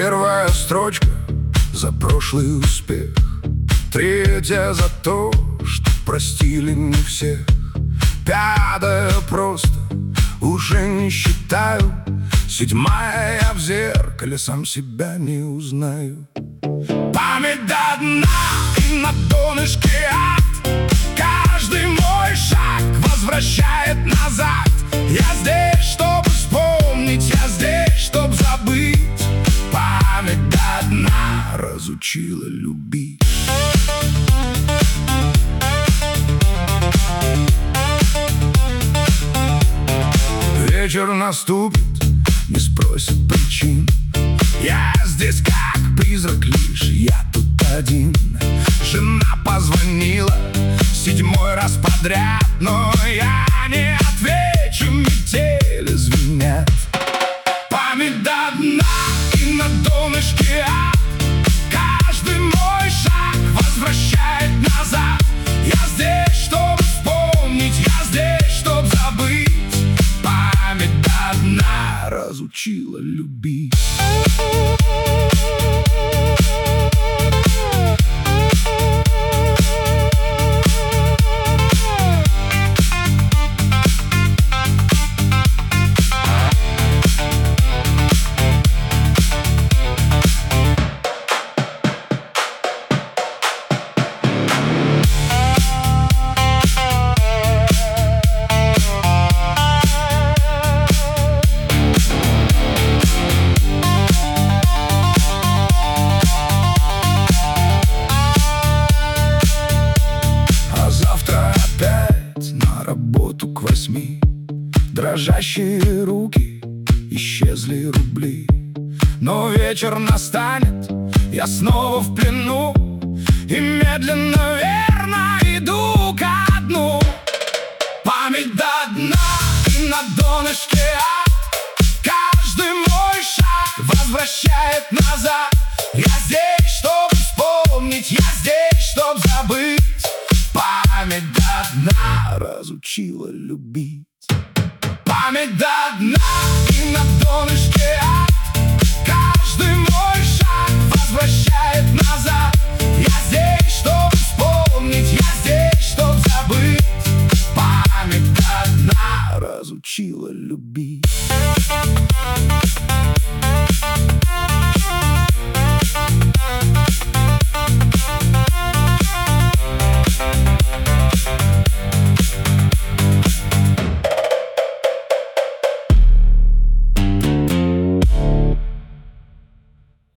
Первая строчка за прошлый успех, третья за то, что простили не всех, пятая просто уже не считаю, седьмая я в зеркале сам себя не узнаю. Память до дна и на донышке ад, каждый мой шаг возвращает назад. Я здесь, чтобы вспомнить, я здесь, чтобы забыть. Память до дна разучила любить. Вечер наступит, не спросит причин. Я здесь как призрак лишь, я тут один. Жена позвонила 7-й раз подряд, но я не отвечу, метели звенят. Память до дна и на донышке ад, каждый мой шаг возвращает назад. Я здесь, чтобы вспомнить, я здесь, чтобы забыть. Память до дна разучила любить. К 8 дрожащие руки, исчезли рубли. Но вечер настанет, я снова в плену, и медленно, верно иду ко дну. Память до дна и на донышке ад, каждый мой шаг возвращает назад. Я здесь, чтобы вспомнить, я здесь, чтобы забыть. Память до дна разучила любить.